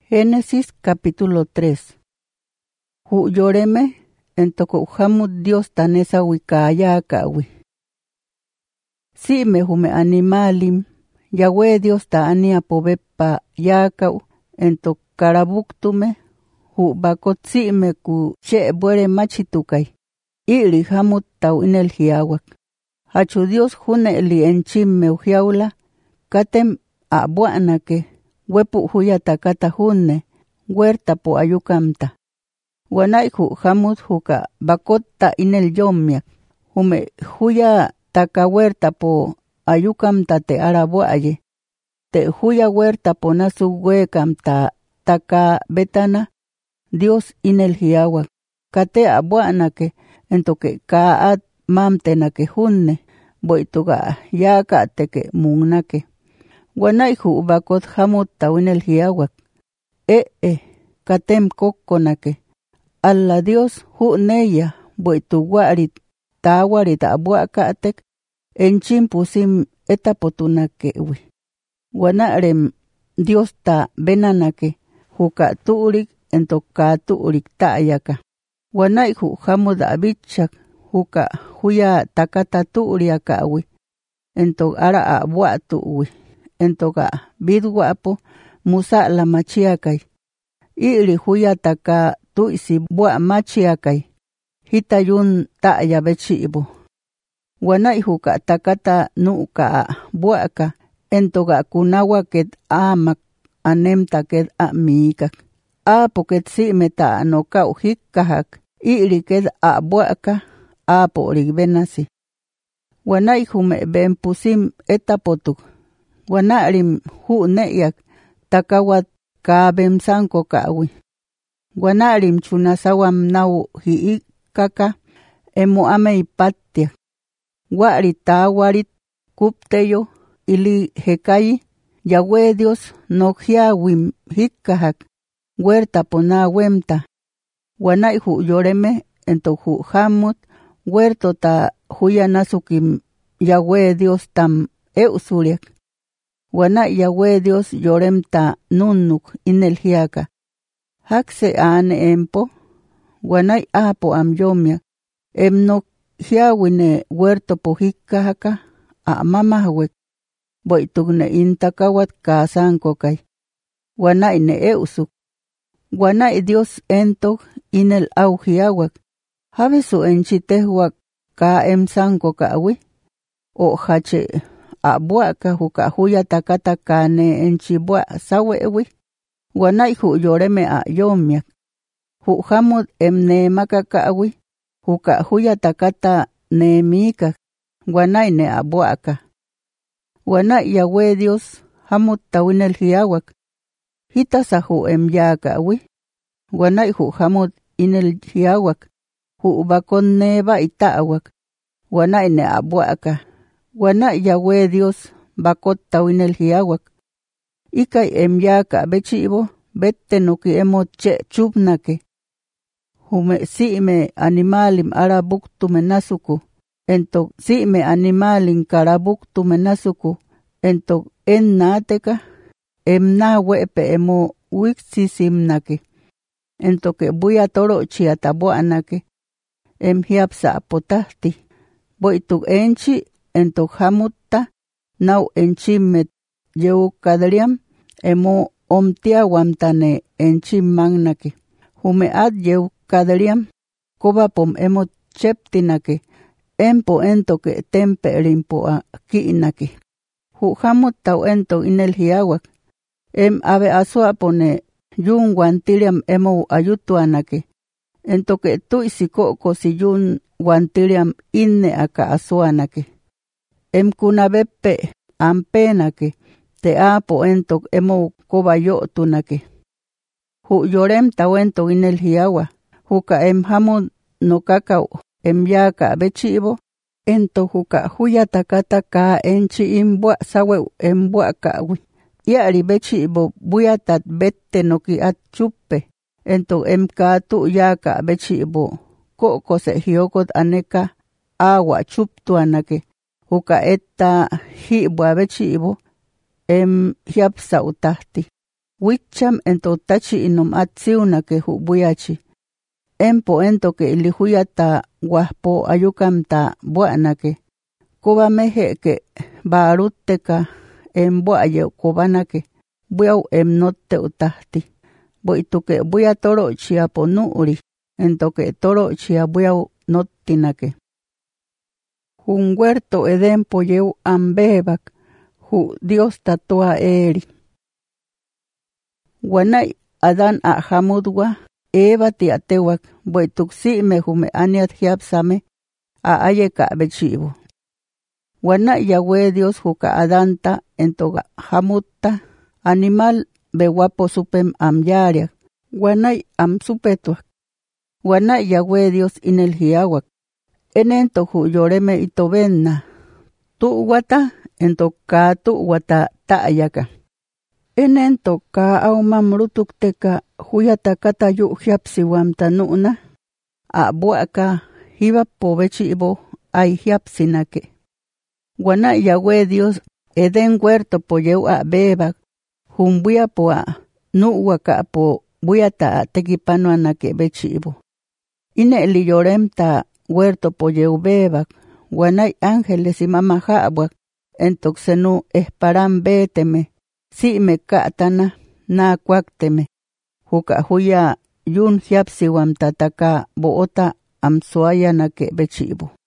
Génesis capítulo 3. Yoreme en tocohamut Dios tanesa wikaya kawi. Si me hume animalim, Yahweh Dios ta ania pobepa yakau en tokarabuktume, bakot si me ku che buere machitukai. Ili hamut tau inel hiawak. Hachu Dios june li enchim meuhiaula, katem abuanake, wepu huyata kata hunne, huerta po ayukamta. Wanai hamut huka bakota inel yomiak, hume huya taka huerta po ayukamta te arabuaye, te huya huerta po nasu huekamta taka betana, Dios inel hiawak, kate abuanake, entoke kaat mamtenake hunne, boituga yaka teke mungnake. Wanai bakot hamut tawinel hiawak. Katem kokkonake. Alla Dios neya boitu warit tawarit abuakatek enchim pusim etapotunake wi. Wanarem Dios ta benanake huka turik entoka turik tayaka. Wanai hamut abichak huka huya takata turiaka wi. Entok ara abuatu wi. Entoka bidwapo musa la machiakai. Ili huya taka tuisi bua machiakai. Hitayun taya bechibo. Wanai huka takata nuka buaka. Entoka kunawa ket amak anemta ket amikak. Apo ket si meta no kau hikkahak. Ili ket buaka apo rigbenasi. Wanai hume ben pusim etapotuk. Wanarim neyak takawat kabem sanko kawi. Wanarim chunasawam nau hiikaka emo ame ipatia. Wari tawarit kupteyo ili hekai Yahweh Dios no hiawim hikkahak huerta pona wemta. Wanai yoreme ento hamut huerto ta huya nasukim Yahweh Dios tam eusuriak. Wanai Yahweh Dios yoremta nunnuk inel hiaka. Hakse ane empo. Wanai apo amyomia. Emno hiawine huerto po hikkahaka a mamahwek. Boitugne intakawat kasanko kai. Wanai ne eusuk. Wanai Dios entok inel au hiawak. Habesu enchitehuak ka emsanko kawi. O hache abuaka huka huya takata kane enchibua sawewi. Wanai yoreme yomiak. Hamut emne makakawi. Huka huya takata ne mika. Wanai ne abuaka. Wanai Yahweh Dios hamut tawinel hiawak. Hitasahu yakawi. Wanai hamut inel hiawak. Bakon neba itaawak. Wanai ne abuaka. Wanai Yahweh Dios bakot tawinel hiawak. Ikai yaka bechibo bette noki che chubnake. Hume siime animalim arabuktume nasuku. Entok siime animalim karabuktume nasuku. Entok nateka na wepe emo wixisimnake. Entoke buya toro chiatabuanake. Hiapsa potahti. Boituk enchi entok hamutta nau enchimet yeu kadriam emo omtia wamtane enchim magnake. Humeat yeu kadriam kobapom emo cheptinake. Empo entoke tempe rimpo a kiinake. Hamut tau ento inel hiawak. Ave asuapone yun wantiriam emo ayutuanake. Entoke tuisikoko si yun wantiriam inne aka asuanake. Kunabeppe ampenake. Te apo entok emo kobayotunake. Yorem tau ento inel hiawa. Huka hamut no kakao yaka bechibo. Ento huka huya takata ka enchi imbua sawe embua kawi. Yari bechibo buyatat bette noki at chuppe. Ento katu yaka bechibo. Koko se hiokot aneka awa chuptuanake. Huka etta hibua bechibo. Hiapsa utahti. Wicham ento tachi inom atsiuna que hubuyachi. Empo ento que ilihuyata guaspo ayukam ta buanake. Koba meje que barutteka en buaye kobanake. Buau emnotte utahti. Boituke buya toro chia ponuri. Ento que toro chia buau nottinake. Un huerto eden poyeu ambebak. Hu Dios tatua eri. Wanay Adán a Hamudwa, Eva tiatewak, boituksi me hume aniat hiapsame, a ayeka bechivo. Wanay Yahweh Dios huka Adanta entoga Hamutta, animal bewapo supem amyariak, wanay am supetuak. Wanay Yahweh Dios inel hiawak, enento hu yoreme itobenna, tuwata ento ka tuwata taayaka. Enento ka aumam rutukteka huyata kata yu hiapsiwam tanuna, a buaka hiba pobechibo ay hiapsinake. Wana Yahweh Dios eden huerto poyeu a bebak, humbuya po a nuwaka po buyata tekipano anake bechibo. Ine li yoremta huerto poyeu bebak, wanay ángeles y mamahabwak, entoxenu esparan beteme, si me katana na kuakteme. Huka huya yun hiapsiwam tataka boota amsuaya nake bechibo.